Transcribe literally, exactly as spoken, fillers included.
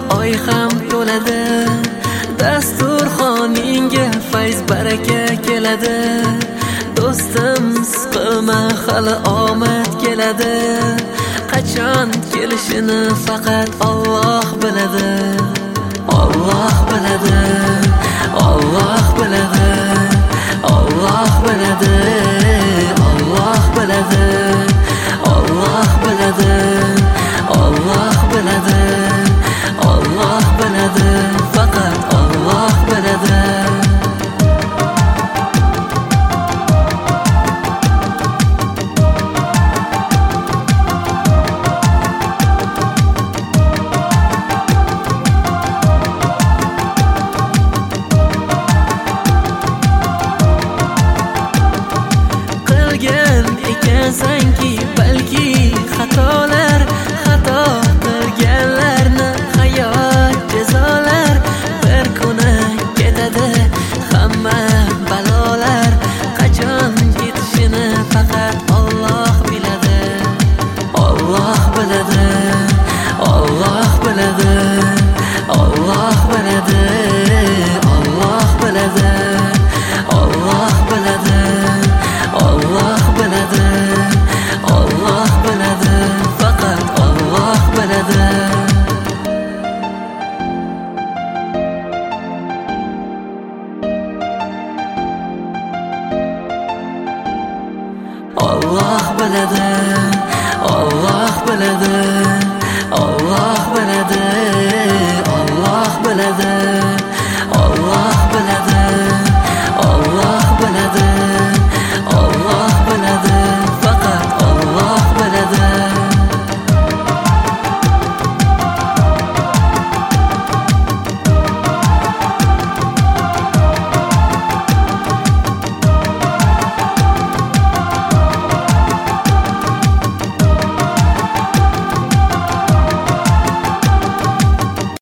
oy ham to'ladi, dasturxoningga fayz baraka keladi. Do'stim siqilma, hali omad keladi. Qachon kelishini faqat Alloh biladi. Alloh biladi, Alloh biladi, Alloh biladi, Alloh biladi, Alloh biladi, Alloh biladi, Alloh biladi, faqat Alloh biladi. Qilgan ekansanki balki xatolar, xato qilganlarni hayot jazolar. Bir kuni ketadi hamma balolar, qachon ketishini faqat Alloh biladi. Alloh biladi, Alloh biladi, Alloh biladi, Alloh biladi, Alloh biladi, Alloh biladi, Alloh biladi, faqat Alloh biladi. Alloh biladi, Alloh biladi.